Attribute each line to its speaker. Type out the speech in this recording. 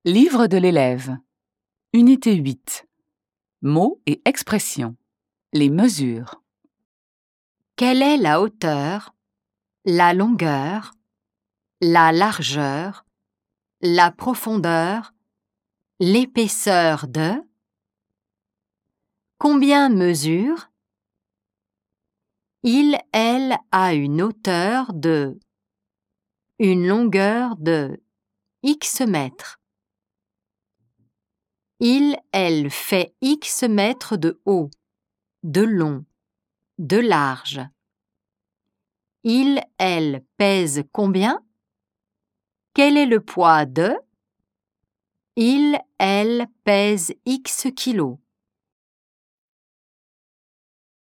Speaker 1: Livre de l'élève. Unité 8. Mots et expressions. Les mesures.
Speaker 2: Quelle est la hauteur, la longueur, la largeur, la profondeur, l'épaisseur de? Combien mesure? Il, elle a une hauteur de, une longueur de X mètres. Il, elle fait X mètres de haut, de long, de large. Il, elle pèse combien? Quel est le poids de? Il, elle pèse X kilos.